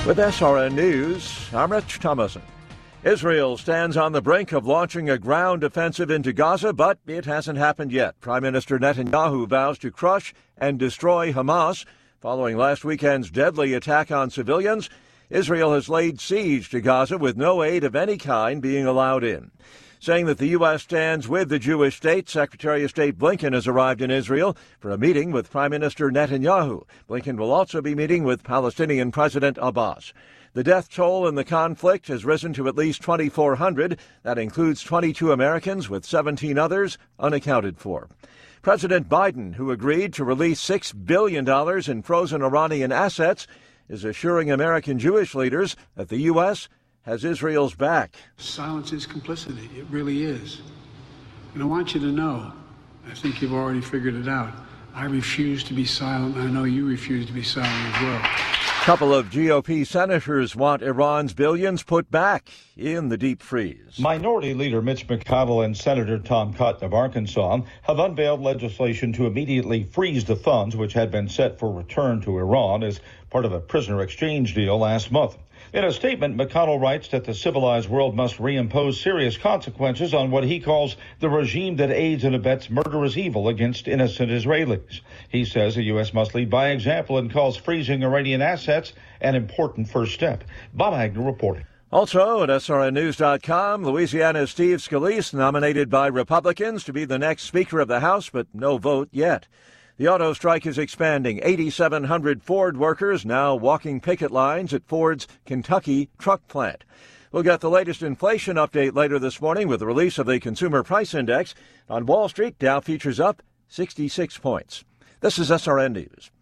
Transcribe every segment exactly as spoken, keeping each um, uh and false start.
With S R N News, I'm Rich Thomason. Israel stands on the brink of launching a ground offensive into Gaza, but it hasn't happened yet. Prime Minister Netanyahu vows to crush and destroy Hamas. Following last weekend's deadly attack on civilians, Israel has laid siege to Gaza with no aid of any kind being allowed in. Saying that the U S stands with the Jewish state, Secretary of State Blinken has arrived in Israel for a meeting with Prime Minister Netanyahu. Blinken will also be meeting with Palestinian President Abbas. The death toll in the conflict has risen to at least twenty-four hundred. That includes twenty-two Americans, with seventeen others unaccounted for. President Biden, who agreed to release six billion dollars in frozen Iranian assets, is assuring American Jewish leaders that the U S has Israel's back. Silence is complicity. It really is. And I want you to know, I think you've already figured it out, I refuse to be silent. I know you refuse to be silent as well. A couple of G O P senators want Iran's billions put back in the deep freeze. Minority Leader Mitch McConnell and Senator Tom Cotton of Arkansas have unveiled legislation to immediately freeze the funds which had been set for return to Iran as part of a prisoner exchange deal last month. In a statement, McConnell writes that the civilized world must reimpose serious consequences on what he calls the regime that aids and abets murderous evil against innocent Israelis. He says the U S must lead by example and calls freezing Iranian assets an important first step. Bob Agnew reporting. Also at S R N News dot com, Louisiana's Steve Scalise nominated by Republicans to be the next Speaker of the House, but no vote yet. The auto strike is expanding. eighty-seven hundred Ford workers now walking picket lines at Ford's Kentucky truck plant. We'll get the latest inflation update later this morning with the release of the Consumer Price Index. On Wall Street, Dow futures up sixty-six points. This is S R N News.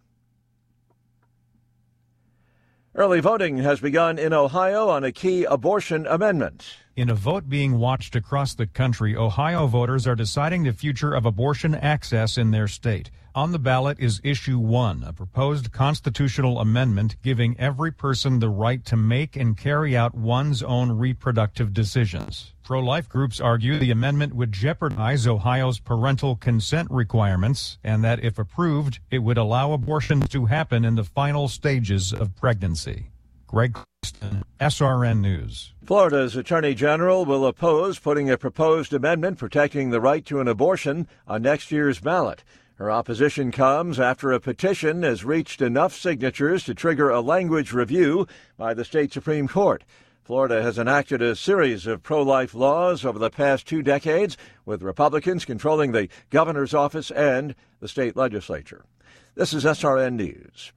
Early voting has begun in Ohio on a key abortion amendment. In a vote being watched across the country, Ohio voters are deciding the future of abortion access in their state. On the ballot is Issue one, a proposed constitutional amendment giving every person the right to make and carry out one's own reproductive decisions. Pro-life groups argue the amendment would jeopardize Ohio's parental consent requirements and that, if approved, it would allow abortions to happen in the final stages of pregnancy. Greg Christen, S R N News. Florida's Attorney General will oppose putting a proposed amendment protecting the right to an abortion on next year's ballot. Her opposition comes after a petition has reached enough signatures to trigger a language review by the state Supreme Court. Florida has enacted a series of pro-life laws over the past two decades, with Republicans controlling the governor's office and the state legislature. This is S R N News.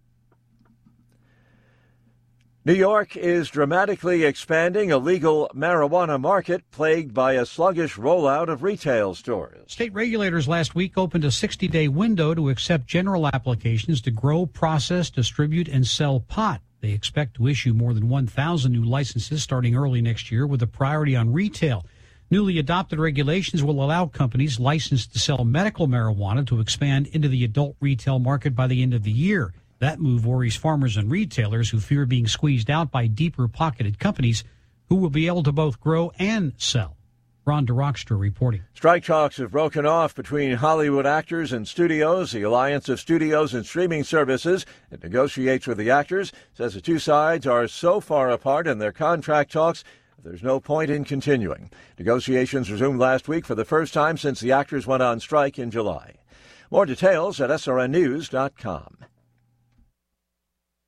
New York is dramatically expanding a legal marijuana market plagued by a sluggish rollout of retail stores. State regulators last week opened a sixty-day window to accept general applications to grow, process, distribute, and sell pot. They expect to issue more than one thousand new licenses starting early next year, with a priority on retail. Newly adopted regulations will allow companies licensed to sell medical marijuana to expand into the adult retail market by the end of the year. That move worries farmers and retailers who fear being squeezed out by deeper-pocketed companies who will be able to both grow and sell. Ron DeRockstra reporting. Strike talks have broken off between Hollywood actors and studios. The Alliance of Studios and Streaming Services that negotiates with the actors says the two sides are so far apart in their contract talks that there's no point in continuing. Negotiations resumed last week for the first time since the actors went on strike in July. More details at S R N News dot com.